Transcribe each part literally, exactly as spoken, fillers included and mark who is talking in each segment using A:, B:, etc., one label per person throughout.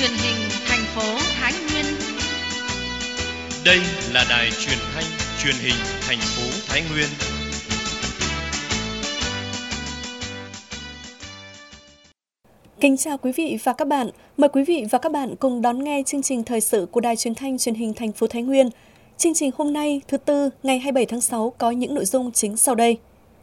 A: Truyền hình thành phố Thái Nguyên.
B: Đây là đài truyền thanh truyền hình thành phố Thái Nguyên.
C: Kính chào quý vị và các bạn. Mời quý vị và các bạn cùng đón nghe chương trình thời sự của Đài Truyền thanh Truyền hình thành phố Thái Nguyên. Chương trình hôm nay, thứ Tư, ngày hai mươi bảy tháng sáu có những nội dung chính sau đây.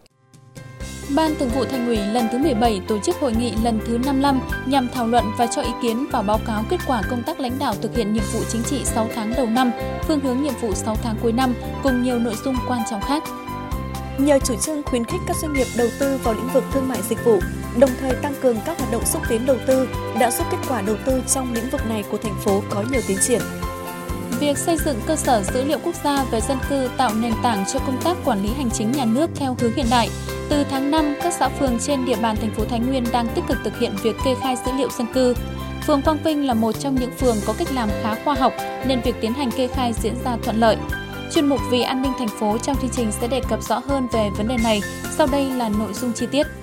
D: Ban Thường vụ Thành ủy lần thứ mười bảy tổ chức hội nghị lần thứ năm mươi lăm nhằm thảo luận và cho ý kiến vào báo cáo kết quả công tác lãnh đạo thực hiện nhiệm vụ chính trị sáu tháng đầu năm, phương hướng nhiệm vụ sáu tháng cuối năm cùng nhiều nội dung quan trọng khác.
C: Nhờ chủ trương khuyến khích các doanh nghiệp đầu tư vào lĩnh vực thương mại dịch vụ, đồng thời tăng cường các hoạt động xúc tiến đầu tư, đã giúp kết quả đầu tư trong lĩnh vực này của thành phố có nhiều tiến triển.
D: Việc xây dựng cơ sở dữ liệu quốc gia về dân cư tạo nền tảng cho công tác quản lý hành chính nhà nước theo hướng hiện đại. Từ tháng năm, các xã phường trên địa bàn thành phố Thái Nguyên đang tích cực thực hiện việc kê khai dữ liệu dân cư. Phường Quang Vinh là một trong những phường có cách làm khá khoa học nên việc tiến hành kê khai diễn ra thuận lợi. Chuyên mục Vì an ninh thành phố trong chương trình sẽ đề cập rõ hơn về vấn đề này. Sau đây là nội dung chi tiết.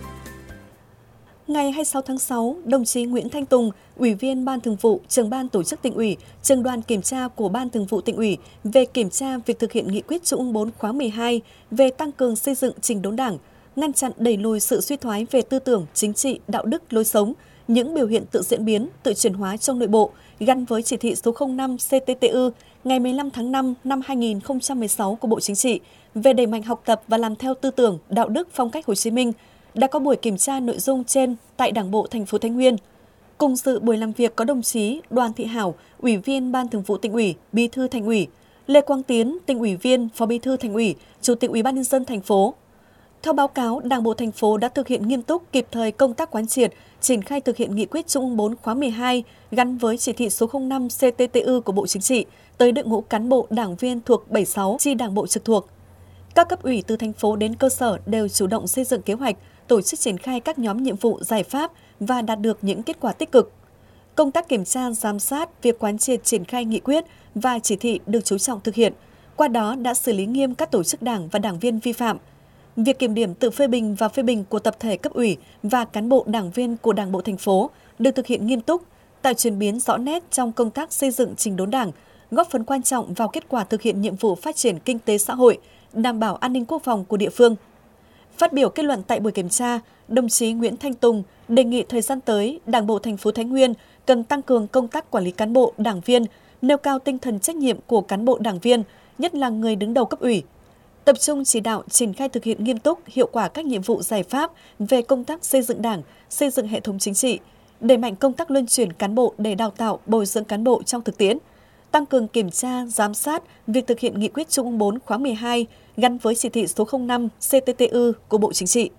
C: Ngày hai mươi sáu tháng sáu, đồng chí Nguyễn Thanh Tùng, Ủy viên Ban Thường vụ, Trưởng ban Tổ chức Tỉnh ủy, Trưởng đoàn kiểm tra của Ban Thường vụ Tỉnh ủy về kiểm tra việc thực hiện nghị quyết Trung ương bốn khóa mười hai về tăng cường xây dựng chỉnh đốn Đảng, ngăn chặn đẩy lùi sự suy thoái về tư tưởng, chính trị, đạo đức, lối sống, những biểu hiện tự diễn biến, tự chuyển hóa trong nội bộ, gắn với chỉ thị số không năm C T T U ngày mười lăm tháng năm năm hai nghìn không trăm mười sáu của Bộ Chính trị về đẩy mạnh học tập và làm theo tư tưởng, đạo đức, phong cách Hồ Chí Minh, đã có buổi kiểm tra nội dung trên tại Đảng bộ thành phố Thái Nguyên. Cùng dự buổi làm việc có đồng chí Đoàn Thị Hảo, Ủy viên Ban Thường vụ Tỉnh ủy, Bí thư Thành ủy, Lê Quang Tiến, Tỉnh ủy viên, Phó Bí thư Thành ủy, Chủ tịch Ủy ban nhân dân thành phố. Theo báo cáo, Đảng bộ thành phố đã thực hiện nghiêm túc, kịp thời công tác quán triệt, triển khai thực hiện nghị quyết Trung ương bốn khóa mười hai gắn với chỉ thị số không năm C T T U của Bộ Chính trị tới đội ngũ cán bộ đảng viên thuộc bảy mươi sáu chi đảng bộ trực thuộc. Các cấp ủy từ thành phố đến cơ sở đều chủ động xây dựng kế hoạch, tổ chức triển khai các nhóm nhiệm vụ, giải pháp và đạt được những kết quả tích cực. Công tác kiểm tra, giám sát, việc quán triệt triển khai nghị quyết và chỉ thị được chú trọng thực hiện, qua đó đã xử lý nghiêm các tổ chức đảng và đảng viên vi phạm. Việc kiểm điểm tự phê bình và phê bình của tập thể cấp ủy và cán bộ đảng viên của Đảng bộ thành phố được thực hiện nghiêm túc, tạo chuyển biến rõ nét trong công tác xây dựng chỉnh đốn Đảng, góp phần quan trọng vào kết quả thực hiện nhiệm vụ phát triển kinh tế xã hội, đảm bảo an ninh quốc phòng của địa phương. Phát biểu kết luận tại buổi kiểm tra, đồng chí Nguyễn Thanh Tùng đề nghị thời gian tới, Đảng bộ thành phố Thái Nguyên cần tăng cường công tác quản lý cán bộ, đảng viên, nêu cao tinh thần trách nhiệm của cán bộ đảng viên, nhất là người đứng đầu cấp ủy. Tập trung chỉ đạo triển khai thực hiện nghiêm túc, hiệu quả các nhiệm vụ giải pháp về công tác xây dựng Đảng, xây dựng hệ thống chính trị, đẩy mạnh công tác luân chuyển cán bộ để đào tạo, bồi dưỡng cán bộ trong thực tiễn, tăng cường kiểm tra, giám sát việc thực hiện nghị quyết Trung ương bốn khóa mười hai gắn với chỉ thị số không năm C T T U của Bộ Chính trị.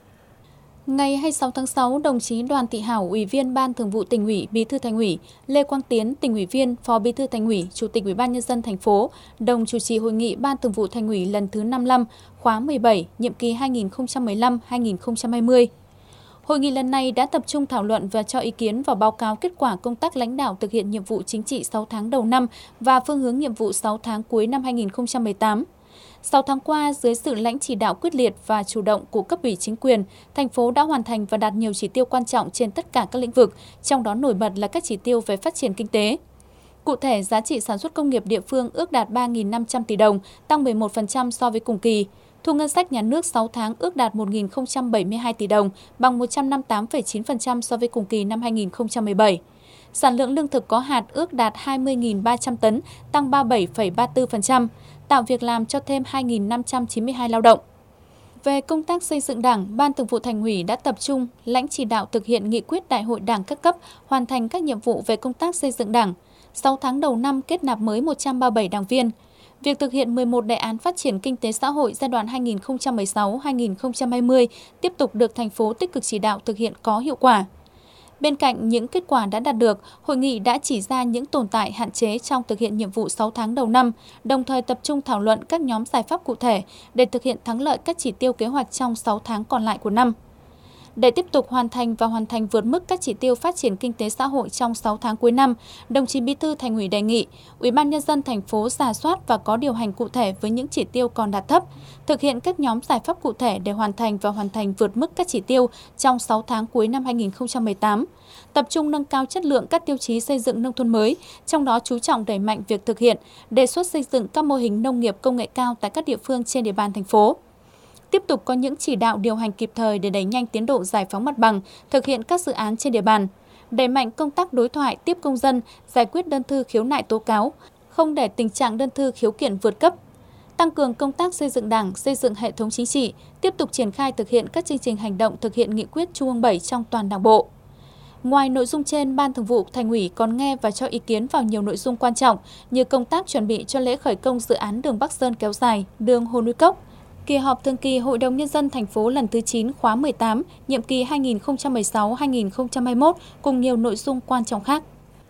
D: Ngày hai mươi sáu tháng sáu, đồng chí Đoàn Thị Hảo, Ủy viên Ban Thường vụ Tỉnh ủy, Bí thư Thành ủy, Lê Quang Tiến, Tỉnh ủy viên, Phó Bí thư Thành ủy, Chủ tịch Ủy ban nhân dân thành phố đồng chủ trì hội nghị Ban Thường vụ Thành ủy lần thứ năm mươi lăm, khóa mười bảy, nhiệm kỳ hai nghìn không trăm mười lăm đến hai nghìn không trăm hai mươi. Hội nghị lần này đã tập trung thảo luận và cho ý kiến vào báo cáo kết quả công tác lãnh đạo thực hiện nhiệm vụ chính trị sáu tháng đầu năm và phương hướng nhiệm vụ sáu tháng cuối năm hai nghìn không trăm mười tám. sáu tháng qua, dưới sự lãnh chỉ đạo quyết liệt và chủ động của cấp ủy chính quyền, thành phố đã hoàn thành và đạt nhiều chỉ tiêu quan trọng trên tất cả các lĩnh vực, trong đó nổi bật là các chỉ tiêu về phát triển kinh tế. Cụ thể, giá trị sản xuất công nghiệp địa phương ước đạt ba nghìn năm trăm tỷ đồng, tăng mười một phần trăm so với cùng kỳ. Thu ngân sách nhà nước sáu tháng ước đạt một nghìn không trăm bảy mươi hai tỷ đồng, bằng một trăm năm mươi tám phẩy chín phần trăm so với cùng kỳ năm hai nghìn không trăm mười bảy. Sản lượng lương thực có hạt ước đạt hai mươi nghìn ba trăm tấn, tăng ba mươi bảy phẩy ba mươi tư phần trăm, tạo việc làm cho thêm hai nghìn năm trăm chín mươi hai lao động. Về công tác xây dựng Đảng, Ban Thường vụ Thành ủy đã tập trung lãnh chỉ đạo thực hiện nghị quyết Đại hội Đảng các cấp, hoàn thành các nhiệm vụ về công tác xây dựng Đảng. sáu tháng đầu năm kết nạp mới một trăm ba mươi bảy đảng viên. Việc thực hiện mười một đề án phát triển kinh tế xã hội giai đoạn hai nghìn không trăm mười sáu đến hai nghìn không trăm hai mươi tiếp tục được thành phố tích cực chỉ đạo thực hiện có hiệu quả. Bên cạnh những kết quả đã đạt được, hội nghị đã chỉ ra những tồn tại hạn chế trong thực hiện nhiệm vụ sáu tháng đầu năm, đồng thời tập trung thảo luận các nhóm giải pháp cụ thể để thực hiện thắng lợi các chỉ tiêu kế hoạch trong sáu tháng còn lại của năm. Để tiếp tục hoàn thành và hoàn thành vượt mức các chỉ tiêu phát triển kinh tế xã hội trong sáu tháng cuối năm, đồng chí Bí thư Thành ủy đề nghị Ủy ban Nhân dân thành phố rà soát và có điều hành cụ thể với những chỉ tiêu còn đạt thấp, thực hiện các nhóm giải pháp cụ thể để hoàn thành và hoàn thành vượt mức các chỉ tiêu trong sáu tháng cuối năm hai nghìn không trăm mười tám. Tập trung nâng cao chất lượng các tiêu chí xây dựng nông thôn mới, trong đó chú trọng đẩy mạnh việc thực hiện, đề xuất xây dựng các mô hình nông nghiệp công nghệ cao tại các địa phương trên địa bàn thành phố. Tiếp tục có những chỉ đạo điều hành kịp thời để đẩy nhanh tiến độ giải phóng mặt bằng, thực hiện các dự án trên địa bàn. Đẩy mạnh công tác đối thoại tiếp công dân, giải quyết đơn thư khiếu nại tố cáo, không để tình trạng đơn thư khiếu kiện vượt cấp. Tăng cường công tác xây dựng Đảng, xây dựng hệ thống chính trị, tiếp tục triển khai thực hiện các chương trình hành động thực hiện nghị quyết Trung ương bảy trong toàn Đảng bộ. Ngoài nội dung trên, Ban Thường vụ Thành ủy còn nghe và cho ý kiến vào nhiều nội dung quan trọng như công tác chuẩn bị cho lễ khởi công dự án đường Bắc Sơn kéo dài, đường Hồ Núi Cốc, kỳ họp thường kỳ Hội đồng Nhân dân thành phố lần thứ chín khóa mười tám, nhiệm kỳ hai nghìn không trăm mười sáu đến hai nghìn không trăm hai mươi mốt cùng nhiều nội dung quan trọng khác.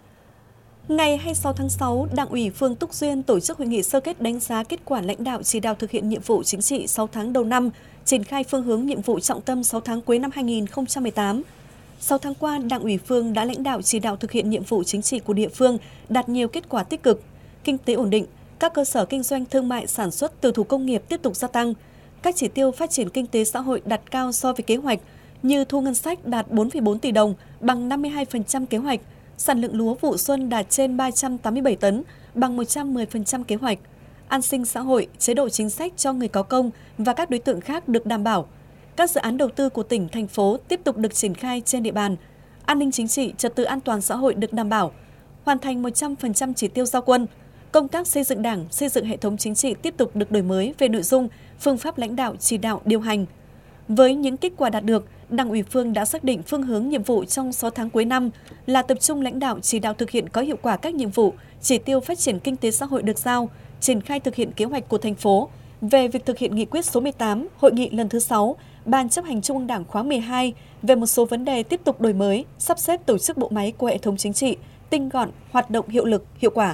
C: Ngày hai mươi sáu tháng sáu, Đảng ủy phường Túc Duyên tổ chức hội nghị sơ kết đánh giá kết quả lãnh đạo chỉ đạo thực hiện nhiệm vụ chính trị sáu tháng đầu năm, triển khai phương hướng nhiệm vụ trọng tâm sáu tháng cuối năm hai nghìn không trăm mười tám. sáu tháng qua, Đảng ủy phường đã lãnh đạo chỉ đạo thực hiện nhiệm vụ chính trị của địa phương, đạt nhiều kết quả tích cực, kinh tế ổn định, các cơ sở kinh doanh thương mại sản xuất từ thủ công nghiệp tiếp tục gia tăng. Các chỉ tiêu phát triển kinh tế xã hội đạt cao so với kế hoạch, như thu ngân sách đạt bốn phẩy bốn tỷ đồng, bằng năm mươi hai phần trăm kế hoạch, sản lượng lúa vụ xuân đạt trên ba trăm tám mươi bảy tấn, bằng một trăm mười phần trăm kế hoạch. An sinh xã hội, chế độ chính sách cho người có công và các đối tượng khác được đảm bảo. Các dự án đầu tư của tỉnh, thành phố tiếp tục được triển khai trên địa bàn. An ninh chính trị, trật tự an toàn xã hội được đảm bảo. Hoàn thành một trăm phần trăm chỉ tiêu giao quân. Công tác xây dựng Đảng, xây dựng hệ thống chính trị tiếp tục được đổi mới về nội dung, phương pháp lãnh đạo, chỉ đạo, điều hành. Với những kết quả đạt được, Đảng ủy phường đã xác định phương hướng nhiệm vụ trong sáu tháng cuối năm là tập trung lãnh đạo chỉ đạo thực hiện có hiệu quả các nhiệm vụ, chỉ tiêu phát triển kinh tế xã hội được giao, triển khai thực hiện kế hoạch của thành phố về việc thực hiện nghị quyết số mười tám, hội nghị lần thứ sáu, Ban chấp hành Trung ương Đảng khóa mười hai về một số vấn đề tiếp tục đổi mới, sắp xếp tổ chức bộ máy của hệ thống chính trị, tinh gọn, hoạt động hiệu lực, hiệu quả.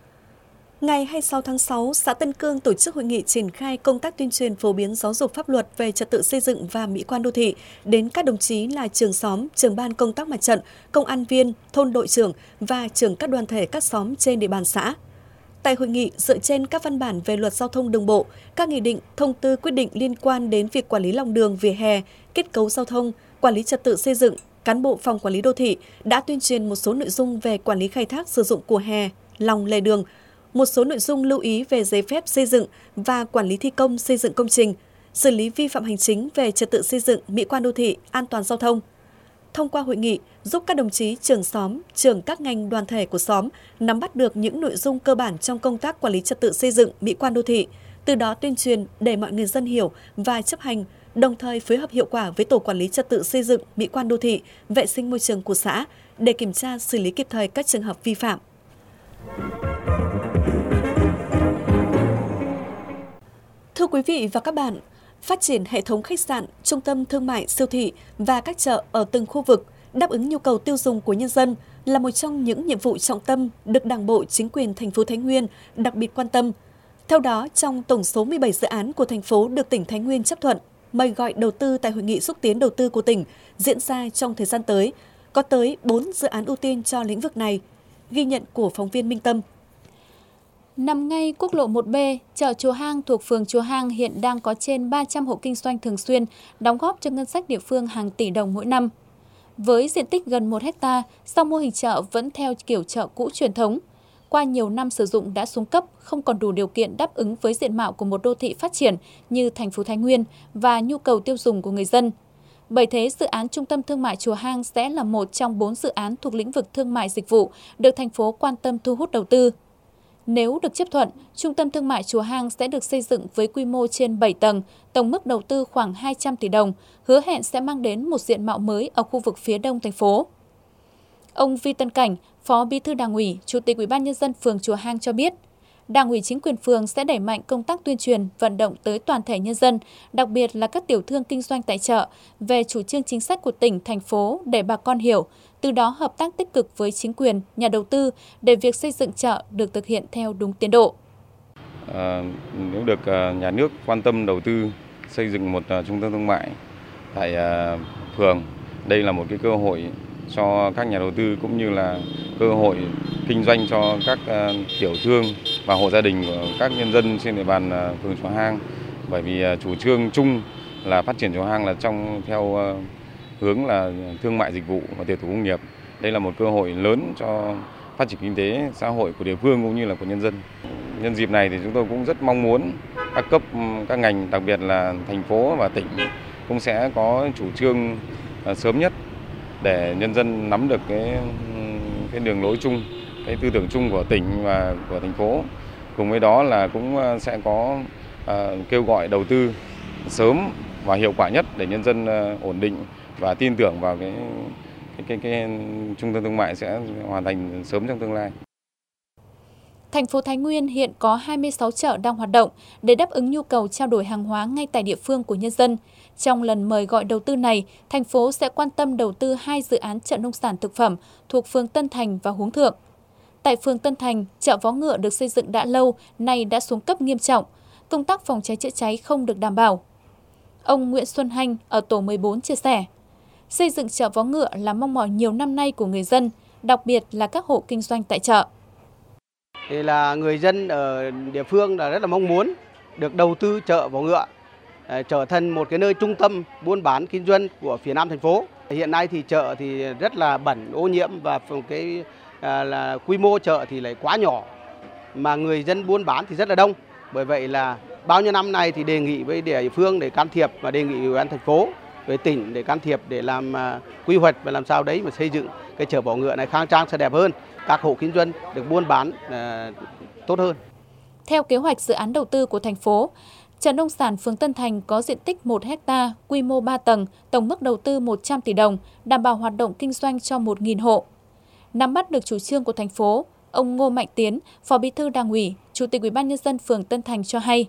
C: Ngày hai mươi sáu tháng sáu, xã Tân Cương tổ chức hội nghị triển khai công tác tuyên truyền phổ biến giáo dục pháp luật về trật tự xây dựng và mỹ quan đô thị đến các đồng chí là trưởng xóm, trưởng ban công tác mặt trận, công an viên, thôn đội trưởng và trưởng các đoàn thể các xóm trên địa bàn xã. Tại hội nghị, dựa trên các văn bản về luật giao thông đường bộ, các nghị định, thông tư quyết định liên quan đến việc quản lý lòng đường, vỉa hè, kết cấu giao thông, quản lý trật tự xây dựng, cán bộ phòng quản lý đô thị đã tuyên truyền một số nội dung về quản lý khai thác sử dụng của hè, lòng lề đường, một số nội dung lưu ý về giấy phép xây dựng và quản lý thi công xây dựng công trình, xử lý vi phạm hành chính về trật tự xây dựng, mỹ quan đô thị, an toàn giao thông. Thông qua hội nghị, giúp các đồng chí trưởng xóm, trưởng các ngành đoàn thể của xóm nắm bắt được những nội dung cơ bản trong công tác quản lý trật tự xây dựng, mỹ quan đô thị, từ đó tuyên truyền để mọi người dân hiểu và chấp hành, đồng thời phối hợp hiệu quả với tổ quản lý trật tự xây dựng, mỹ quan đô thị, vệ sinh môi trường của xã để kiểm tra, xử lý kịp thời các trường hợp vi phạm. Thưa quý vị và các bạn, phát triển hệ thống khách sạn, trung tâm thương mại, siêu thị và các chợ ở từng khu vực đáp ứng nhu cầu tiêu dùng của nhân dân là một trong những nhiệm vụ trọng tâm được Đảng bộ, chính quyền thành phố Thái Nguyên đặc biệt quan tâm. Theo đó, trong tổng số mười bảy dự án của thành phố được tỉnh Thái Nguyên chấp thuận, mời gọi đầu tư tại Hội nghị xúc tiến đầu tư của tỉnh diễn ra trong thời gian tới, có tới bốn dự án ưu tiên cho lĩnh vực này. Ghi nhận của phóng viên Minh Tâm.
D: Nằm ngay quốc lộ một B, chợ Chùa Hang thuộc phường Chùa Hang hiện đang có trên ba trăm hộ kinh doanh thường xuyên, đóng góp cho ngân sách địa phương hàng tỷ đồng mỗi năm. Với diện tích gần một héc ta, song mô hình chợ vẫn theo kiểu chợ cũ truyền thống. Qua nhiều năm sử dụng đã xuống cấp, không còn đủ điều kiện đáp ứng với diện mạo của một đô thị phát triển như thành phố Thái Nguyên và nhu cầu tiêu dùng của người dân. Bởi thế, dự án Trung tâm Thương mại Chùa Hang sẽ là một trong bốn dự án thuộc lĩnh vực thương mại dịch vụ được thành phố quan tâm thu hút đầu tư. Nếu được chấp thuận, Trung tâm Thương mại Chùa Hang sẽ được xây dựng với quy mô trên bảy tầng, tổng mức đầu tư khoảng hai trăm tỷ đồng, hứa hẹn sẽ mang đến một diện mạo mới ở khu vực phía đông thành phố. Ông Vi Tân Cảnh, Phó Bí thư Đảng ủy, Chủ tịch Ủy ban Nhân dân phường Chùa Hang cho biết, Đảng ủy chính quyền phường sẽ đẩy mạnh công tác tuyên truyền, vận động tới toàn thể nhân dân, đặc biệt là các tiểu thương kinh doanh tại chợ, về chủ trương chính sách của tỉnh, thành phố để bà con hiểu, từ đó hợp tác tích cực với chính quyền, nhà đầu tư để việc xây dựng chợ được thực hiện theo đúng tiến độ.
E: À, nếu được à, nhà nước quan tâm đầu tư xây dựng một à, trung tâm thương mại tại à, phường. Đây là một cái cơ hội cho các nhà đầu tư cũng như là cơ hội kinh doanh cho các uh, tiểu thương và hộ gia đình của các nhân dân trên địa bàn uh, phường Chùa Hang. Bởi vì uh, chủ trương chung là phát triển Chùa Hang là trong theo uh, hướng là thương mại dịch vụ và tiểu thủ công nghiệp. Đây là một cơ hội lớn cho phát triển kinh tế xã hội của địa phương cũng như là của nhân dân. Nhân dịp này thì chúng tôi cũng rất mong muốn các cấp, các ngành, đặc biệt là thành phố và tỉnh cũng sẽ có chủ trương sớm nhất để nhân dân nắm được cái cái đường lối chung, cái tư tưởng chung của tỉnh và của thành phố. Cùng với đó là cũng sẽ có uh, kêu gọi đầu tư sớm và hiệu quả nhất để nhân dân uh, ổn định và tin tưởng vào cái cái cái, cái trung tâm thương mại sẽ hoàn thành sớm trong tương lai.
D: Thành phố Thái Nguyên hiện có hai mươi sáu chợ đang hoạt động để đáp ứng nhu cầu trao đổi hàng hóa ngay tại địa phương của nhân dân. Trong lần mời gọi đầu tư này, thành phố sẽ quan tâm đầu tư hai dự án chợ nông sản thực phẩm thuộc phường Tân Thành và Hướng Thượng. Tại phường Tân Thành, chợ Vó Ngựa được xây dựng đã lâu, nay đã xuống cấp nghiêm trọng. Công tác phòng cháy chữa cháy không được đảm bảo. Ông Nguyễn Xuân Hanh ở tổ mười bốn chia sẻ, xây dựng chợ Vó Ngựa là mong mỏi nhiều năm nay của người dân, đặc biệt là các hộ kinh doanh tại chợ.
F: Thì là người dân ở địa phương là rất là mong muốn được đầu tư chợ Vó Ngựa trở thành một cái nơi trung tâm buôn bán kinh doanh của phía Nam thành phố. Hiện nay thì chợ thì rất là bẩn, ô nhiễm và cái à, là quy mô chợ thì lại quá nhỏ mà người dân buôn bán thì rất là đông. Bởi vậy là bao nhiêu năm nay thì đề nghị với địa phương để can thiệp và đề nghị ủy ban thành phố với tỉnh để can thiệp để làm uh, quy hoạch và làm sao đấy mà xây dựng cái chợ Vó Ngựa này khang trang sẽ đẹp hơn, các hộ kinh doanh được buôn bán uh, tốt hơn.
D: Theo kế hoạch dự án đầu tư của thành phố, chợ nông sản phường Tân Thành có diện tích một héc ta, quy mô ba tầng, tổng mức đầu tư một trăm tỷ đồng, đảm bảo hoạt động kinh doanh cho một nghìn hộ. Nắm bắt được chủ trương của thành phố, ông Ngô Mạnh Tiến, Phó Bí thư Đảng ủy, Chủ tịch Ủy ban nhân dân phường Tân Thành cho hay,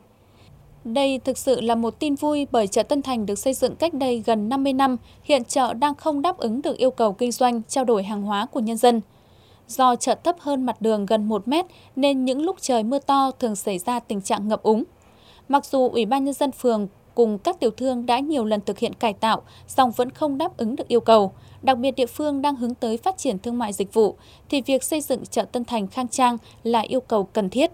D: đây thực sự là một tin vui bởi chợ Tân Thành được xây dựng cách đây gần năm mươi năm, hiện chợ đang không đáp ứng được yêu cầu kinh doanh, trao đổi hàng hóa của nhân dân. Do chợ thấp hơn mặt đường gần một mét nên những lúc trời mưa to thường xảy ra tình trạng ngập úng. Mặc dù Ủy ban nhân dân phường cùng các tiểu thương đã nhiều lần thực hiện cải tạo, song vẫn không đáp ứng được yêu cầu. Đặc biệt địa phương đang hướng tới phát triển thương mại dịch vụ, thì việc xây dựng chợ Tân Thành khang trang là yêu cầu cần thiết.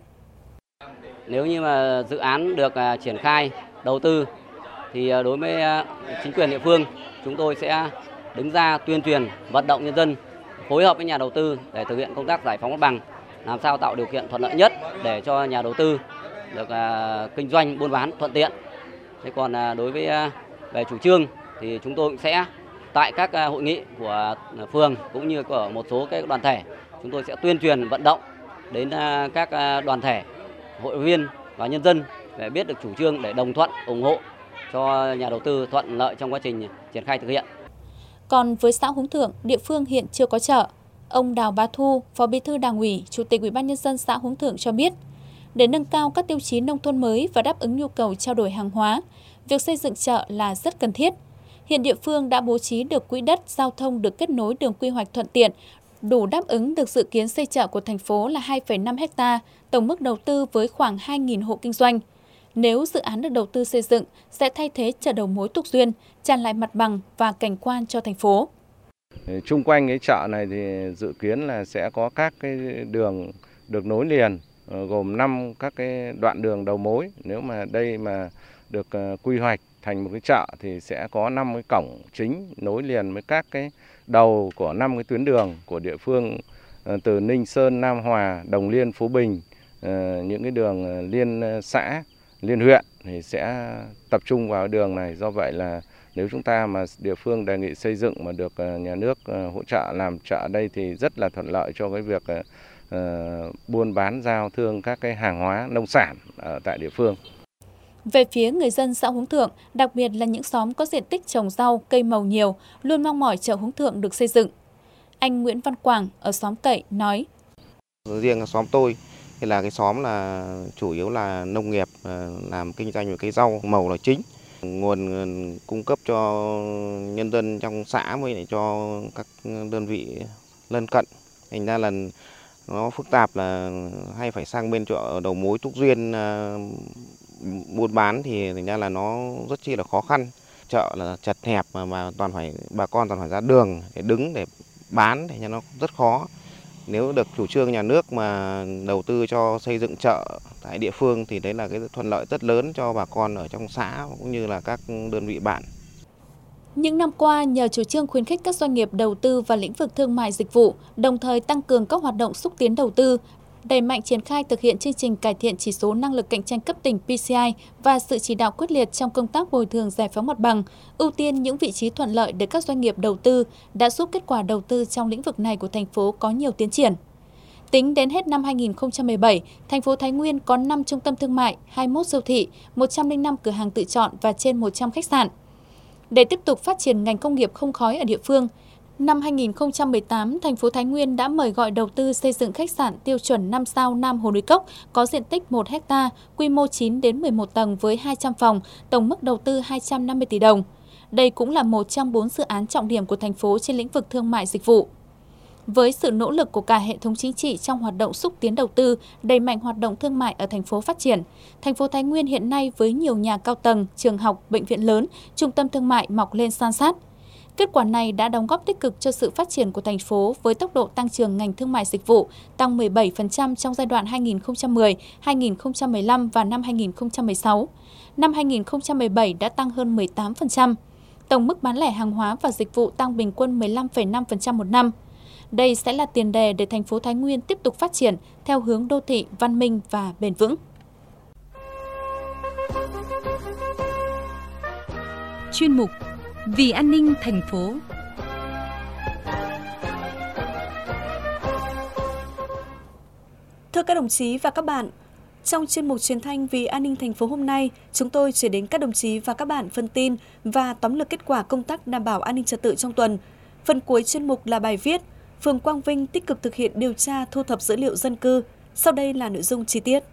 G: Nếu như mà dự án được triển khai, đầu tư, thì đối với chính quyền địa phương, chúng tôi sẽ đứng ra tuyên truyền, vận động nhân dân, phối hợp với nhà đầu tư để thực hiện công tác giải phóng mặt bằng, làm sao tạo điều kiện thuận lợi nhất để cho nhà đầu tư được uh, kinh doanh buôn bán thuận tiện. Thế còn uh, đối với uh, về chủ trương thì chúng tôi cũng sẽ tại các uh, hội nghị của uh, phường cũng như của một số các đoàn thể, chúng tôi sẽ tuyên truyền vận động đến uh, các uh, đoàn thể, hội viên và nhân dân để biết được chủ trương để đồng thuận ủng hộ cho nhà đầu tư thuận lợi trong quá trình triển khai thực hiện.
D: Còn với xã Hướng Thượng, địa phương hiện chưa có chợ. Ông Đào Bá Thu, Phó Bí thư Đảng ủy, Chủ tịch Ủy ban nhân dân xã Hướng Thượng cho biết, để nâng cao các tiêu chí nông thôn mới và đáp ứng nhu cầu trao đổi hàng hóa, việc xây dựng chợ là rất cần thiết. Hiện địa phương đã bố trí được quỹ đất, giao thông được kết nối đường quy hoạch thuận tiện, đủ đáp ứng được dự kiến xây chợ của thành phố là hai phẩy năm héc ta, tổng mức đầu tư với khoảng hai nghìn hộ kinh doanh. Nếu dự án được đầu tư xây dựng, sẽ thay thế chợ đầu mối Túc Duyên, tràn lại mặt bằng và cảnh quan cho thành phố.
E: Chung quanh cái chợ này thì dự kiến là sẽ có các cái đường được nối liền, gồm năm các cái đoạn đường đầu mối. Nếu mà đây mà được quy hoạch thành một cái chợ thì sẽ có năm cái cổng chính nối liền với các cái đầu của năm cái tuyến đường của địa phương, từ Ninh Sơn, Nam Hòa, Đồng Liên, Phú Bình, những cái đường liên xã, liên huyện thì sẽ tập trung vào đường này. Do vậy là nếu chúng ta mà địa phương đề nghị xây dựng mà được nhà nước hỗ trợ làm chợ ở đây thì rất là thuận lợi cho cái việc uh, buôn bán giao thương các cái hàng hóa nông sản ở tại địa phương.
D: Về phía người dân xã Hướng Thượng, đặc biệt là những xóm có diện tích trồng rau, cây màu nhiều, luôn mong mỏi chợ Hướng Thượng được xây dựng. Anh Nguyễn Văn Quảng ở xóm Cậy nói:
H: Riêng xóm tôi thì là cái xóm là chủ yếu là nông nghiệp, làm kinh doanh về cây rau màu là chính. Nguồn cung cấp cho nhân dân trong xã với lại cho các đơn vị lân cận. Thành ra là nó phức tạp, là hay phải sang bên chợ đầu mối Túc Duyên buôn bán thì thành ra là nó rất chi là khó khăn. chợ là chật hẹp mà, mà toàn phải bà con toàn phải ra đường để đứng để bán thì nó rất khó. Nếu được chủ trương nhà nước mà đầu tư cho xây dựng chợ tại địa phương thì đấy là cái thuận lợi rất lớn cho bà con ở trong xã cũng như là các đơn vị bạn.
D: Những năm qua, nhờ chủ trương khuyến khích các doanh nghiệp đầu tư vào lĩnh vực thương mại dịch vụ, đồng thời tăng cường các hoạt động xúc tiến đầu tư, đẩy mạnh triển khai thực hiện chương trình cải thiện chỉ số năng lực cạnh tranh cấp tỉnh P C I và sự chỉ đạo quyết liệt trong công tác bồi thường giải phóng mặt bằng, ưu tiên những vị trí thuận lợi để các doanh nghiệp đầu tư đã giúp kết quả đầu tư trong lĩnh vực này của thành phố có nhiều tiến triển. Tính đến hết năm hai nghìn không trăm mười bảy, thành phố Thái Nguyên có năm trung tâm thương mại, hai mươi mốt siêu thị, một trăm lẻ năm cửa hàng tự chọn và trên một trăm khách sạn. Để tiếp tục phát triển ngành công nghiệp không khói ở địa phương, năm hai nghìn không trăm mười tám, thành phố Thái Nguyên đã mời gọi đầu tư xây dựng khách sạn tiêu chuẩn năm sao Nam Hồ Núi Cốc có diện tích một héc ta, quy mô chín đến mười một tầng với hai trăm phòng, tổng mức đầu tư hai trăm năm mươi tỷ đồng. Đây cũng là một trong bốn dự án trọng điểm của thành phố trên lĩnh vực thương mại dịch vụ. Với sự nỗ lực của cả hệ thống chính trị trong hoạt động xúc tiến đầu tư, đẩy mạnh hoạt động thương mại ở thành phố phát triển, thành phố Thái Nguyên hiện nay với nhiều nhà cao tầng, trường học, bệnh viện lớn, trung tâm thương mại mọc lên san sát. Kết quả này đã đóng góp tích cực cho sự phát triển của thành phố với tốc độ tăng trưởng ngành thương mại dịch vụ tăng mười bảy phần trăm trong giai đoạn hai nghìn không trăm mười đến hai nghìn không trăm mười lăm và năm hai nghìn không trăm mười sáu. Năm hai nghìn không trăm mười bảy đã tăng hơn mười tám phần trăm. Tổng mức bán lẻ hàng hóa và dịch vụ tăng bình quân mười lăm phẩy năm phần trăm một năm. Đây sẽ là tiền đề để thành phố Thái Nguyên tiếp tục phát triển theo hướng đô thị văn minh và bền vững.
A: Chuyên mục Vì an ninh thành phố.
C: Thưa các đồng chí và các bạn, trong chuyên mục truyền thanh Vì an ninh thành phố hôm nay, chúng tôi chuyển đến các đồng chí và các bạn phần tin và tóm lược kết quả công tác đảm bảo an ninh trật tự trong tuần. Phần cuối chuyên mục là bài viết phường Quang Vinh tích cực thực hiện điều tra thu thập dữ liệu dân cư. Sau đây là nội dung chi tiết.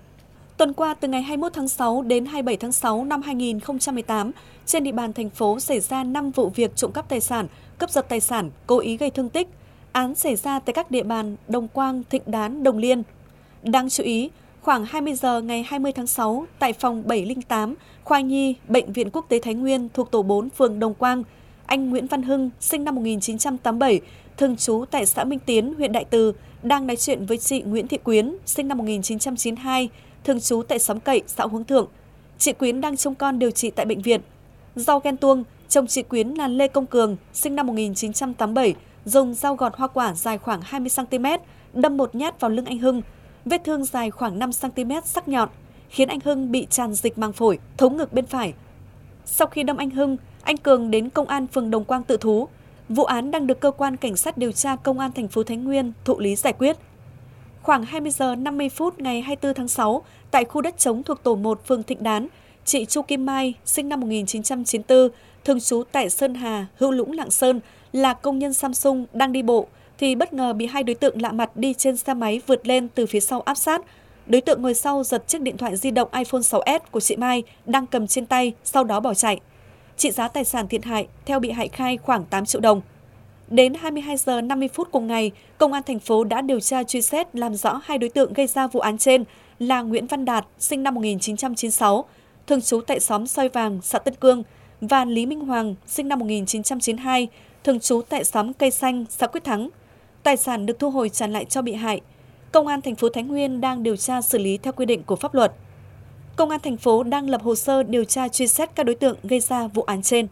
C: Tuần qua, từ ngày hai mươi mốt tháng sáu đến hai mươi bảy tháng sáu năm hai nghìn không trăm mười tám, trên địa bàn thành phố xảy ra năm vụ việc trộm cắp tài sản, cướp giật tài sản, cố ý gây thương tích. Án xảy ra tại các địa bàn Đồng Quang, Thịnh Đán, Đồng Liên. Đáng chú ý, khoảng hai mươi giờ ngày hai mươi tháng sáu, tại phòng bảy không tám, khoa nhi, Bệnh viện Quốc tế Thái Nguyên thuộc tổ bốn phường Đồng Quang, anh Nguyễn Văn Hưng, sinh năm một nghìn chín trăm tám mươi bảy, thường trú tại xã Minh Tiến, huyện Đại Từ, đang nói chuyện với chị Nguyễn Thị Quyến, sinh năm một nghìn chín trăm chín mươi hai, thường trú tại xóm Cậy, xã Hướng Thượng. Chị Quyến đang trông con điều trị tại bệnh viện. Do ghen tuông, chồng chị Quyến là Lê Công Cường, sinh năm một nghìn chín trăm tám mươi bảy, dùng dao gọt hoa quả dài khoảng hai mươi xăng ti mét, đâm một nhát vào lưng anh Hưng. Vết thương dài khoảng năm xăng ti mét sắc nhọn, khiến anh Hưng bị tràn dịch màng phổi, thấu ngực bên phải. Sau khi đâm anh Hưng, anh Cường đến công an phường Đồng Quang tự thú. Vụ án đang được cơ quan cảnh sát điều tra công an thành phố Thái Nguyên thụ lý giải quyết. Khoảng hai mươi giờ năm mươi phút ngày hai mươi tư tháng sáu, tại khu đất trống thuộc tổ một phường Thịnh Đán, chị Chu Kim Mai, sinh năm một nghìn chín trăm chín mươi tư, thường trú tại Sơn Hà, Hữu Lũng, Lạng Sơn, là công nhân Samsung đang đi bộ thì bất ngờ bị hai đối tượng lạ mặt đi trên xe máy vượt lên từ phía sau áp sát. Đối tượng ngồi sau giật chiếc điện thoại di động iPhone sáu S của chị Mai đang cầm trên tay, sau đó bỏ chạy. Trị giá tài sản thiệt hại theo bị hại khai khoảng tám triệu đồng. Đến hai mươi hai giờ năm mươi phút cùng ngày, Công an thành phố đã điều tra truy xét làm rõ hai đối tượng gây ra vụ án trên là Nguyễn Văn Đạt, sinh năm một nghìn chín trăm chín mươi sáu, thường trú tại xóm Soi Vàng, xã Tân Cương, và Lý Minh Hoàng, sinh năm một nghìn chín trăm chín mươi hai, thường trú tại xóm Cây Xanh, xã Quyết Thắng. Tài sản được thu hồi trả lại cho bị hại. Công an thành phố Thái Nguyên đang điều tra xử lý theo quy định của pháp luật. Công an thành phố đang lập hồ sơ điều tra truy xét các đối tượng gây ra vụ án trên.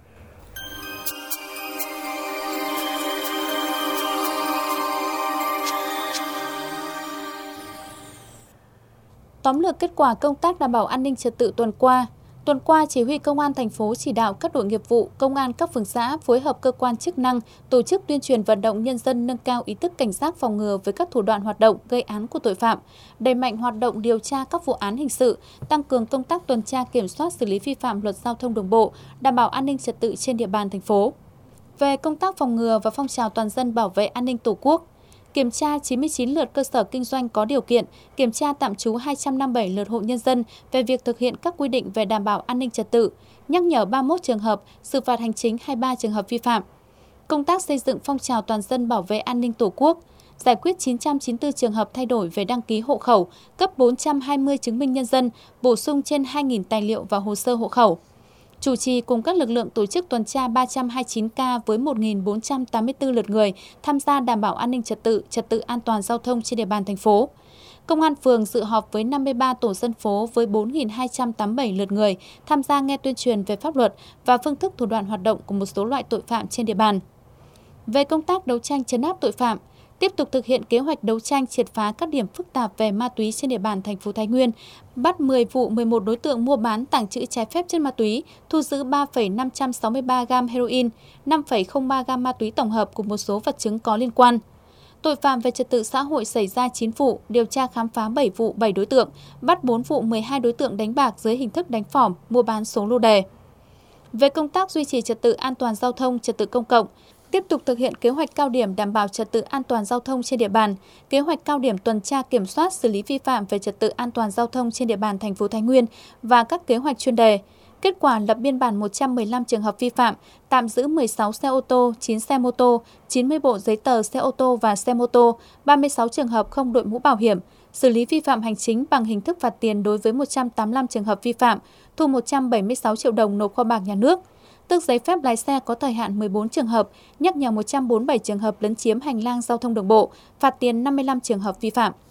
D: Tóm lược kết quả công tác đảm bảo an ninh trật tự tuần qua. Tuần qua, Chỉ huy Công an thành phố chỉ đạo các đội nghiệp vụ, công an các phường xã phối hợp cơ quan chức năng tổ chức tuyên truyền vận động nhân dân nâng cao ý thức cảnh giác phòng ngừa với các thủ đoạn hoạt động gây án của tội phạm, đẩy mạnh hoạt động điều tra các vụ án hình sự, tăng cường công tác tuần tra kiểm soát xử lý vi phạm luật giao thông đường bộ, đảm bảo an ninh trật tự trên địa bàn thành phố. Về công tác phòng ngừa và phong trào toàn dân bảo vệ an ninh Tổ quốc, kiểm tra chín mươi chín lượt cơ sở kinh doanh có điều kiện, kiểm tra tạm trú hai trăm năm mươi bảy lượt hộ nhân dân về việc thực hiện các quy định về đảm bảo an ninh trật tự, nhắc nhở ba mươi mốt trường hợp, xử phạt hành chính hai mươi ba trường hợp vi phạm. Công tác xây dựng phong trào toàn dân bảo vệ an ninh Tổ quốc, giải quyết chín trăm chín mươi tư trường hợp thay đổi về đăng ký hộ khẩu, cấp bốn trăm hai mươi chứng minh nhân dân, bổ sung trên hai nghìn tài liệu và hồ sơ hộ khẩu. chủ trì cùng các lực lượng tổ chức tuần tra ba trăm hai mươi chín ca với một nghìn bốn trăm tám mươi tư lượt người tham gia đảm bảo an ninh trật tự, trật tự an toàn giao thông trên địa bàn thành phố. Công an phường dự họp với năm mươi ba tổ dân phố với bốn nghìn hai trăm tám mươi bảy lượt người tham gia nghe tuyên truyền về pháp luật và phương thức thủ đoạn hoạt động của một số loại tội phạm trên địa bàn. Về công tác đấu tranh trấn áp tội phạm, tiếp tục thực hiện kế hoạch đấu tranh triệt phá các điểm phức tạp về ma túy trên địa bàn thành phố Thái Nguyên, bắt mười vụ mười một đối tượng mua bán tàng trữ trái phép chất ma túy, thu giữ ba phẩy năm trăm sáu mươi ba gam heroin, năm phẩy không ba gam ma túy tổng hợp cùng một số vật chứng có liên quan. Tội phạm về trật tự xã hội xảy ra chín vụ, điều tra khám phá bảy vụ bảy đối tượng, bắt bốn vụ mười hai đối tượng đánh bạc dưới hình thức đánh phỏm, mua bán số lô đề. Về công tác duy trì trật tự an toàn giao thông, trật tự công cộng, tiếp tục thực hiện kế hoạch cao điểm đảm bảo trật tự an toàn giao thông trên địa bàn, kế hoạch cao điểm tuần tra kiểm soát xử lý vi phạm về trật tự an toàn giao thông trên địa bàn thành phố Thái Nguyên và các kế hoạch chuyên đề. Kết quả lập biên bản một trăm mười lăm trường hợp vi phạm, tạm giữ mười sáu xe ô tô, chín xe mô tô, chín mươi bộ giấy tờ xe ô tô và xe mô tô, ba mươi sáu trường hợp không đội mũ bảo hiểm, xử lý vi phạm hành chính bằng hình thức phạt tiền đối với một trăm tám mươi lăm trường hợp vi phạm, thu một trăm bảy mươi sáu triệu đồng nộp kho bạc nhà nước. Tước giấy phép lái xe có thời hạn mười bốn trường hợp, nhắc nhở một trăm bốn mươi bảy trường hợp lấn chiếm hành lang giao thông đường bộ, phạt tiền năm mươi lăm trường hợp vi phạm.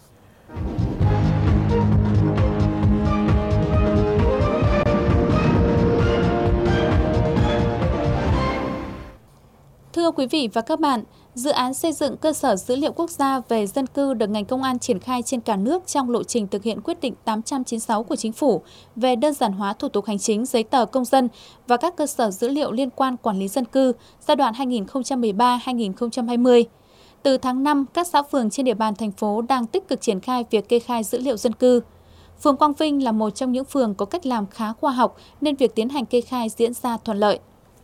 D: Thưa quý vị và các bạn, dự án xây dựng cơ sở dữ liệu quốc gia về dân cư được ngành công an triển khai trên cả nước trong lộ trình thực hiện quyết định tám trăm chín mươi sáu của Chính phủ về đơn giản hóa thủ tục hành chính giấy tờ công dân và các cơ sở dữ liệu liên quan quản lý dân cư giai đoạn hai nghìn không trăm mười ba đến hai nghìn không trăm hai mươi. Từ tháng năm, các xã phường trên địa bàn thành phố đang tích cực triển khai việc kê khai dữ liệu dân cư. Phường Quang Vinh là một trong những phường có cách làm khá khoa học nên việc tiến hành kê khai diễn ra thuận lợi.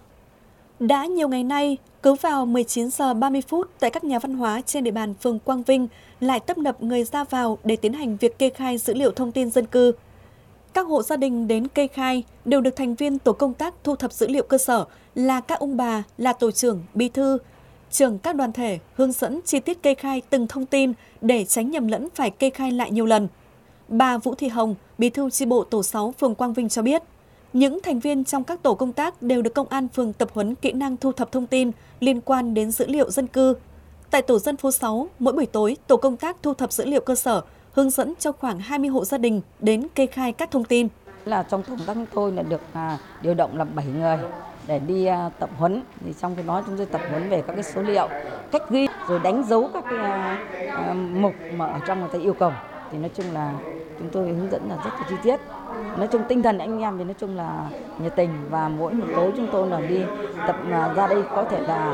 C: Đã nhiều ngày nay, cứ vào mười chín giờ ba mươi phút tại các nhà văn hóa trên địa bàn phường Quang Vinh lại tấp nập người ra vào để tiến hành việc kê khai dữ liệu thông tin dân cư. Các hộ gia đình đến kê khai đều được thành viên tổ công tác thu thập dữ liệu cơ sở là các ông bà, là tổ trưởng, bí thư, trưởng các đoàn thể hướng dẫn chi tiết kê khai từng thông tin để tránh nhầm lẫn phải kê khai lại nhiều lần. Bà Vũ Thị Hồng, bí thư chi bộ tổ sáu phường Quang Vinh cho biết, những thành viên trong các tổ công tác đều được công an phường tập huấn kỹ năng thu thập thông tin liên quan đến dữ liệu dân cư. Tại tổ dân phố sáu, mỗi buổi tối, tổ công tác thu thập dữ liệu cơ sở, hướng dẫn cho khoảng hai mươi hộ gia đình đến kê khai các thông tin.
I: Là trong tổ công tác chúng tôi là được à, điều động là bảy người để đi à, tập huấn. Thì trong cái đó chúng tôi tập huấn về các cái số liệu, cách ghi, rồi đánh dấu các cái à, à, mục mà ở trong người ta yêu cầu. Thì nói chung là chúng tôi hướng dẫn là rất là chi tiết. Nói chung tinh thần anh em thì nói chung là nhiệt tình, và mỗi một tối chúng tôi là đi tập ra đây có thể là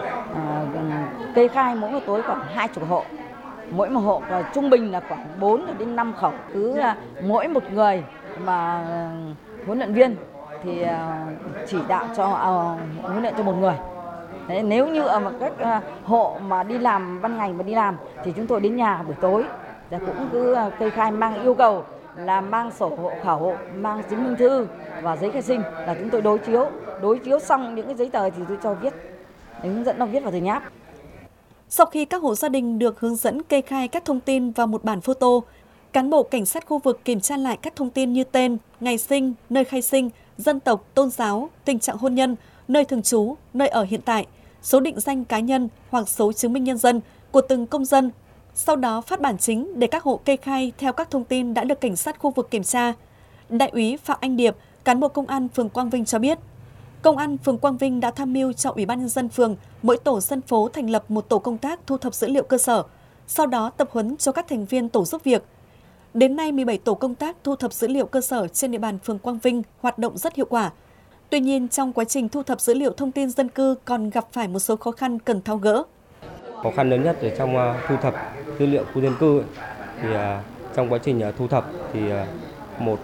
I: uh, kê khai mỗi một tối khoảng hai chục hộ, mỗi một hộ và trung bình là khoảng bốn đến năm khẩu, cứ uh, mỗi một người mà uh, huấn luyện viên thì uh, chỉ đạo cho uh, huấn luyện cho một người. Đấy, nếu như ở một các uh, hộ mà đi làm ban ngày mà đi làm thì chúng tôi đến nhà buổi tối thì cũng cứ uh, kê khai mang yêu cầu là mang sổ hộ khẩu, mang chứng minh thư và giấy khai sinh, là chúng tôi đối chiếu, đối chiếu xong những cái giấy tờ thì tôi cho viết, hướng dẫn nó viết vào tờ nháp.
C: Sau khi các hộ gia đình được hướng dẫn kê khai các thông tin vào một bản photo, cán bộ cảnh sát khu vực kiểm tra lại các thông tin như tên, ngày sinh, nơi khai sinh, dân tộc, tôn giáo, tình trạng hôn nhân, nơi thường trú, nơi ở hiện tại, số định danh cá nhân hoặc số chứng minh nhân dân của từng công dân. Sau đó phát bản chính để các hộ kê khai theo các thông tin đã được cảnh sát khu vực kiểm tra. Đại úy Phạm Anh Điệp, cán bộ công an phường Quang Vinh cho biết, công an phường Quang Vinh đã tham mưu cho Ủy ban nhân dân phường mỗi tổ dân phố thành lập một tổ công tác thu thập dữ liệu cơ sở, sau đó tập huấn cho các thành viên tổ giúp việc. Đến nay, mười bảy tổ công tác thu thập dữ liệu cơ sở trên địa bàn phường Quang Vinh hoạt động rất hiệu quả. Tuy nhiên, trong quá trình thu thập dữ liệu thông tin dân cư còn gặp phải một số khó khăn cần tháo gỡ.
J: Khó khăn lớn nhất ở trong uh, thu thập dữ liệu khu dân cư ấy, thì uh, trong quá trình uh, thu thập thì uh, một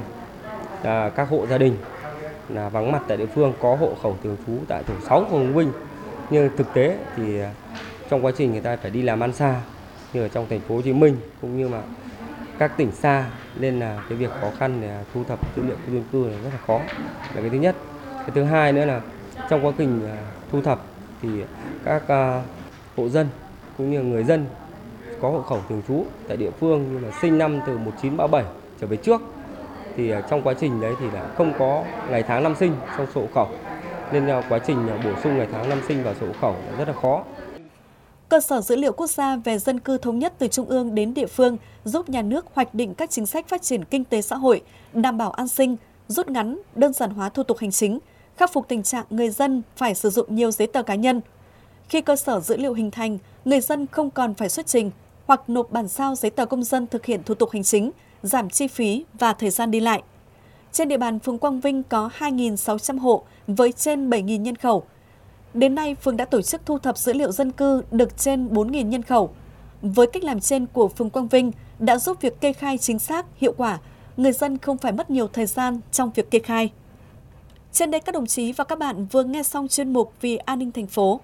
J: là các hộ gia đình là vắng mặt tại địa phương, có hộ khẩu thường trú tại tổ sáu phường Quang Vinh, nhưng thực tế thì uh, trong quá trình người ta phải đi làm ăn xa như ở trong thành phố Hồ Chí Minh cũng như mà các tỉnh xa, nên là cái việc khó khăn để thu thập dữ liệu khu dân cư là rất là khó, là cái thứ nhất. Cái thứ hai nữa là trong quá trình uh, thu thập thì các uh, hộ dân cũng như người dân có hộ khẩu thường trú tại địa phương nhưng mà sinh năm từ một nghìn chín trăm ba mươi bảy trở về trước thì trong quá trình đấy thì là không có ngày tháng năm sinh trong sổ hộ khẩu, nên quá trình bổ sung ngày tháng năm sinh vào sổ hộ khẩu rất là khó.
C: Cơ sở dữ liệu quốc gia về dân cư thống nhất từ trung ương đến địa phương giúp nhà nước hoạch định các chính sách phát triển kinh tế xã hội, đảm bảo an sinh, rút ngắn, đơn giản hóa thủ tục hành chính, khắc phục tình trạng người dân phải sử dụng nhiều giấy tờ cá nhân. Khi cơ sở dữ liệu hình thành, người dân không còn phải xuất trình hoặc nộp bản sao giấy tờ công dân thực hiện thủ tục hành chính, giảm chi phí và thời gian đi lại. Trên địa bàn phường Quang Vinh có hai nghìn sáu trăm hộ với trên bảy nghìn nhân khẩu. Đến nay, phường đã tổ chức thu thập dữ liệu dân cư được trên bốn nghìn nhân khẩu. Với cách làm trên của phường Quang Vinh đã giúp việc kê khai chính xác, hiệu quả, người dân không phải mất nhiều thời gian trong việc kê khai. Trên đây các đồng chí và các bạn vừa nghe xong chuyên mục Vì an ninh thành phố.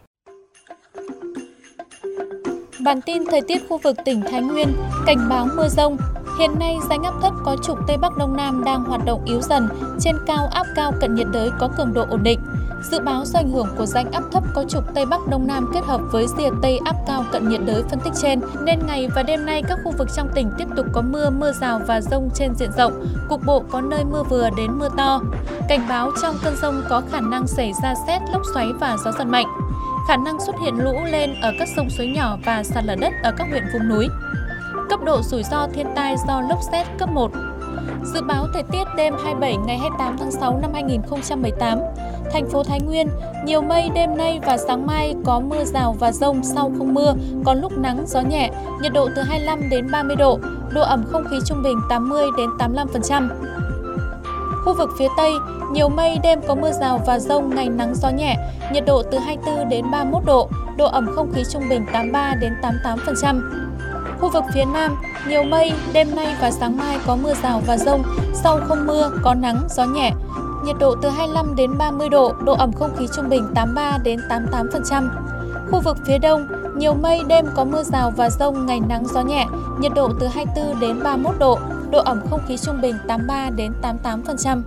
D: Bản tin thời tiết khu vực tỉnh Thái Nguyên, cảnh báo mưa rông. Hiện nay, rãnh áp thấp có trục Tây Bắc Đông Nam đang hoạt động yếu dần, trên cao áp cao cận nhiệt đới có cường độ ổn định. Dự báo do ảnh hưởng của rãnh áp thấp có trục Tây Bắc Đông Nam kết hợp với rìa Tây áp cao cận nhiệt đới phân tích trên, nên ngày và đêm nay các khu vực trong tỉnh tiếp tục có mưa, mưa rào và dông trên diện rộng, cục bộ có nơi mưa vừa đến mưa to. Cảnh báo trong cơn dông có khả năng xảy ra sét, lốc xoáy và gió giật mạnh. Khả năng xuất hiện lũ lên ở các sông suối nhỏ và sạt lở đất ở các huyện vùng núi. Cấp độ rủi ro thiên tai do lốc sét cấp một. Dự báo thời tiết đêm hai mươi bảy ngày hai mươi tám tháng sáu năm hai nghìn không trăm mười tám. Thành phố Thái Nguyên, nhiều mây, đêm nay và sáng mai có mưa rào và dông, sau không mưa, có lúc nắng, gió nhẹ, nhiệt độ từ hai mươi lăm đến ba mươi độ, độ ẩm không khí trung bình tám mươi đến tám mươi lăm phần trăm. Khu vực phía Tây, nhiều mây, đêm có mưa rào và dông, ngày nắng gió nhẹ, nhiệt độ từ hai mươi tư đến ba mươi mốt độ, độ ẩm không khí trung bình tám mươi ba đến tám mươi tám phần trăm. Khu vực phía Nam, nhiều mây, đêm nay và sáng mai có mưa rào và dông, sau không mưa, có nắng, gió nhẹ, nhiệt độ từ hai mươi lăm đến ba mươi độ, độ ẩm không khí trung bình tám mươi ba đến tám mươi tám phần trăm. Khu vực phía Đông, nhiều mây, đêm có mưa rào và dông, ngày nắng gió nhẹ, nhiệt độ từ hai mươi tư đến ba mươi mốt độ, độ ẩm không khí trung bình tám mươi ba đến tám mươi tám phần trăm.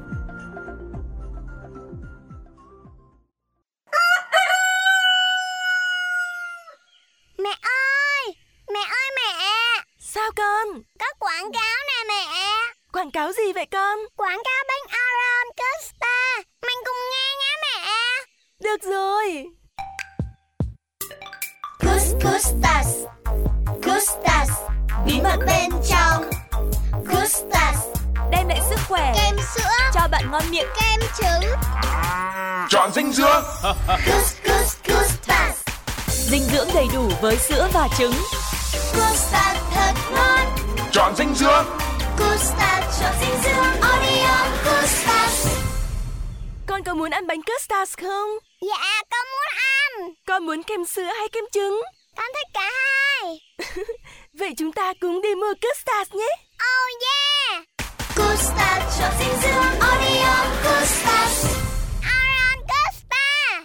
K: Mẹ ơi, mẹ ơi mẹ.
L: Sao con?
K: Có quảng cáo nè mẹ.
L: Quảng cáo gì vậy con?
K: Quảng cáo bánh Aron Costa. Mình cùng nghe nhé mẹ.
L: Được rồi.
K: Custas, Custas, bí mật bên trong. Custas,
L: đem lại sức khỏe,
K: kem sữa,
L: cho bạn ngon miệng,
K: kem trứng.
M: Chọn dinh dưỡng.
K: Cus, cus, Custas.
L: Dinh dưỡng đầy đủ với sữa và trứng.
K: Custas thật ngon.
M: Chọn dinh dưỡng.
K: Custas, chọn dinh dưỡng. Oreo Custas.
L: Con có muốn ăn bánh Custas không?
K: Dạ, con muốn ăn.
L: Con muốn kem sữa hay kem trứng?
K: Con thích cả hai.
L: Vậy chúng ta cùng đi mua Custas nhé.
K: Oh yeah. Custas, chọn dinh dưỡng. Oreo Custas. Aron Costa.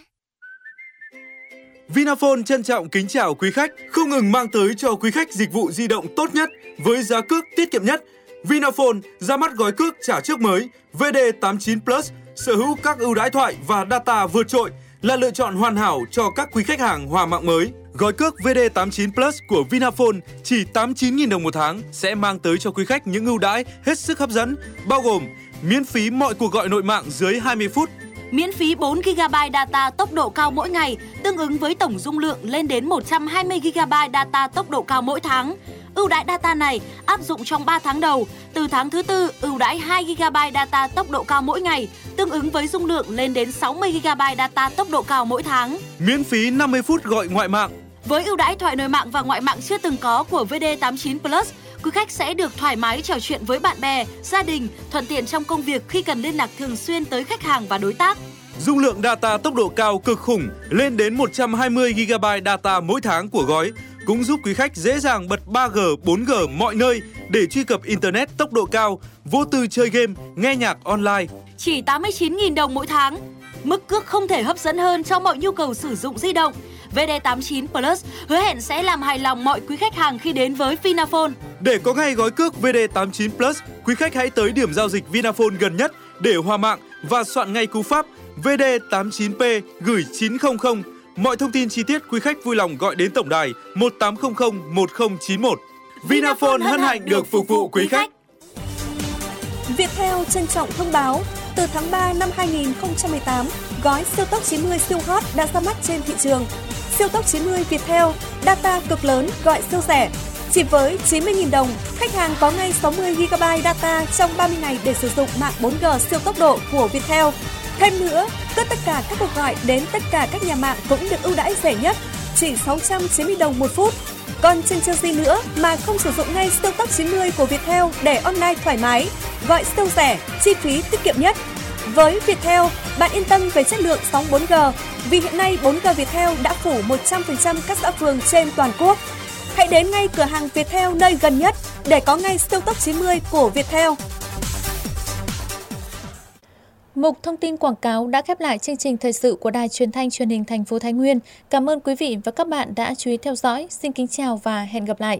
N: Vinaphone trân trọng kính chào quý khách, không ngừng mang tới cho quý khách dịch vụ di động tốt nhất với giá cước tiết kiệm nhất. Vinaphone ra mắt gói cước trả trước mới V D tám mươi chín Plus, sở hữu các ưu đãi thoại và data vượt trội, là lựa chọn hoàn hảo cho các quý khách hàng hòa mạng mới. Gói cước V D tám mươi chín Plus của Vinaphone chỉ tám mươi chín nghìn đồng một tháng sẽ mang tới cho quý khách những ưu đãi hết sức hấp dẫn, bao gồm miễn phí mọi cuộc gọi nội mạng dưới hai mươi phút,
O: miễn phí bốn gi ga bai data tốc độ cao mỗi ngày, tương ứng với tổng dung lượng lên đến một trăm hai mươi gi ga bai data tốc độ cao mỗi tháng. Ưu đãi data này áp dụng trong ba tháng đầu, từ tháng thứ tư ưu đãi hai gi ga bai data tốc độ cao mỗi ngày, tương ứng với dung lượng lên đến sáu mươi gi ga bai data tốc độ cao mỗi tháng.
N: Miễn phí năm mươi phút gọi ngoại mạng.
O: Với ưu đãi thoại nội mạng và ngoại mạng chưa từng có của V D tám mươi chín Plus, quý khách sẽ được thoải mái trò chuyện với bạn bè, gia đình, thuận tiện trong công việc khi cần liên lạc thường xuyên tới khách hàng và đối tác.
N: Dung lượng data tốc độ cao cực khủng lên đến một trăm hai mươi gi ga bai data mỗi tháng của gói cũng giúp quý khách dễ dàng bật ba G, bốn G mọi nơi để truy cập Internet tốc độ cao, vô tư chơi game, nghe nhạc online.
O: Chỉ tám mươi chín nghìn đồng mỗi tháng. Mức cước không thể hấp dẫn hơn cho mọi nhu cầu sử dụng di động. V D tám mươi chín Plus hứa hẹn sẽ làm hài lòng mọi quý khách hàng khi đến với Vinaphone.
N: Để có ngay gói cước V D tám mươi chín Plus, quý khách hãy tới điểm giao dịch Vinaphone gần nhất để hòa mạng và soạn ngay cú pháp V D tám mươi chín P gửi chín không không. Mọi thông tin chi tiết quý khách vui lòng gọi đến tổng đài một tám không không một không chín một. Vinaphone hân hạnh được phục vụ quý khách.
C: Viettel trân trọng thông báo, từ tháng ba năm hai nghìn không trăm mười tám, gói siêu tốc chín mươi siêu hot đã ra mắt trên thị trường. Siêu tốc chín mươi Viettel, data cực lớn gọi siêu rẻ. Chỉ với chín mươi nghìn đồng, khách hàng có ngay sáu mươi gi ga bai data trong ba mươi ngày để sử dụng mạng bốn G siêu tốc độ của Viettel. Thêm nữa, tất tất cả các cuộc gọi đến tất cả các nhà mạng cũng được ưu đãi rẻ nhất, chỉ sáu trăm chín mươi đồng một phút. Còn chần chờ gì nữa mà không sử dụng ngay siêu tốc chín mươi của Viettel để online thoải mái, gọi siêu rẻ, chi phí tiết kiệm nhất. Với Viettel, bạn yên tâm về chất lượng sóng bốn G, vì hiện nay bốn G Viettel đã phủ một trăm phần trăm các xã phường trên toàn quốc. Hãy đến ngay cửa hàng Viettel nơi gần nhất để có ngay siêu tốc chín mươi của Viettel.
D: Mục thông tin quảng cáo đã khép lại chương trình thời sự của Đài Truyền thanh Truyền hình thành phố Thái Nguyên. Cảm ơn quý vị và các bạn đã chú ý theo dõi. Xin kính chào và hẹn gặp lại.